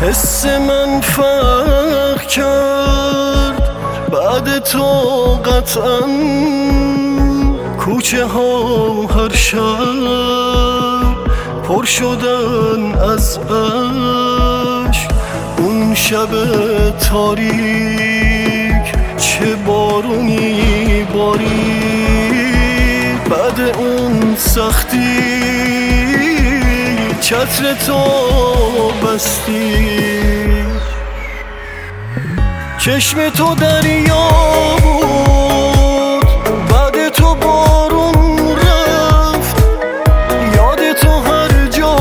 حس من فرق کرد بعد تو قطعا. کوچه ها هر شب پر شدن از عشق. اون شب تاریک چه بارونی بارید. بعد اون سختی چتر تو بستی. چشم تو دریا بود بعد تو بارون رفت. یاد تو هر جا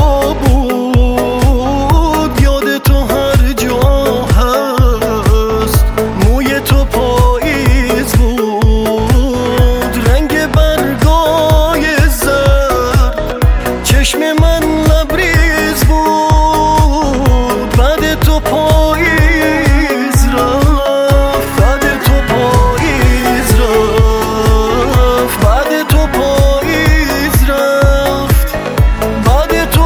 بود، یاد تو هر جا هست. موی تو پاییز بود، رنگ برگای زرد. چشم من لبریز بود بعد تو پاییز رفت. بعد تو پاییز رفت. بعد تو پاییز رفت. بعد تو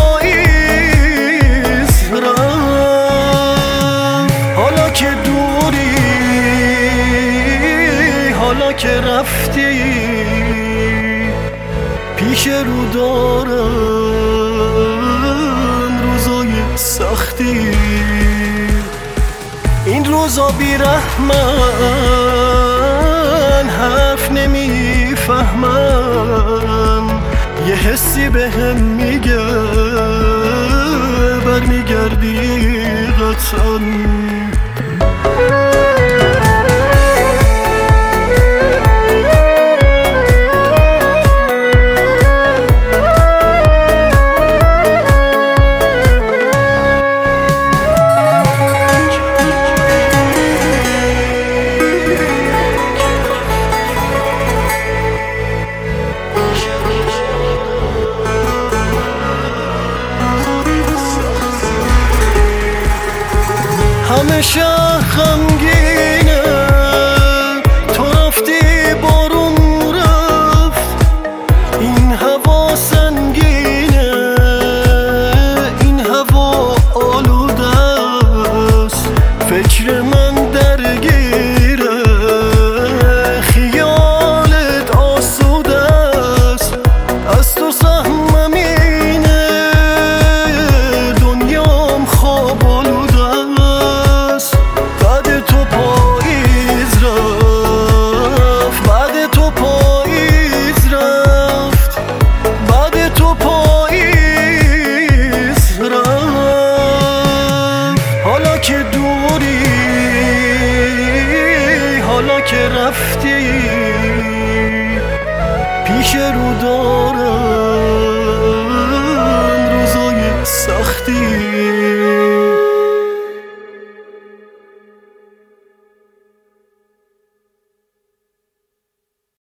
پاییز رفت. حالا که دوری، حالا که رفتی، پیش رو دارم روزای سختی. این روزا بیرحمن، حرف نمیفهمن. یه حسی بهم میگه برمیگردی قطعا. همه شهر غمگینه، تو رفتی بارون رفت. این هوا سنگینه، این هوا آلوده است. فکر من درگیره، خیالت آسوده است. از تو سهمم اینه، دنیام خواب آلوده. حالا که دوری، حالا که رفتی،